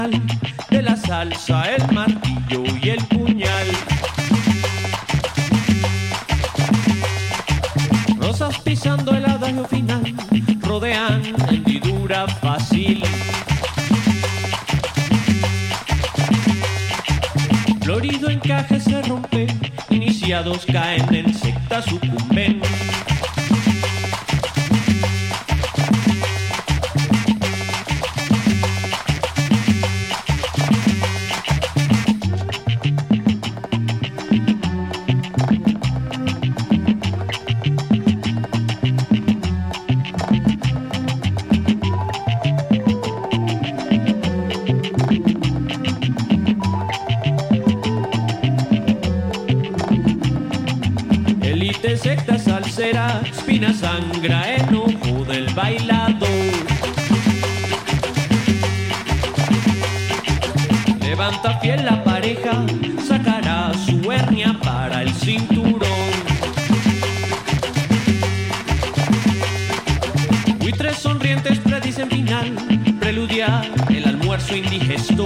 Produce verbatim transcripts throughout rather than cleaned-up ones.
de la salsa, el martillo y el puñal. Rosas pisando el adagio final rodean hendidura fácil. Florido encaje se rompe, iniciados caen en secta, sucumben. Secta salsera, espina sangra en ojo del bailador. Levanta fiel la pareja, sacará su hernia para el cinturón. Buitres sonrientes predicen final, preludia el almuerzo indigesto.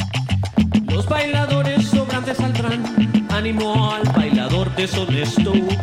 Los bailadores sobrantes saldrán, ánimo al bailador deshonesto.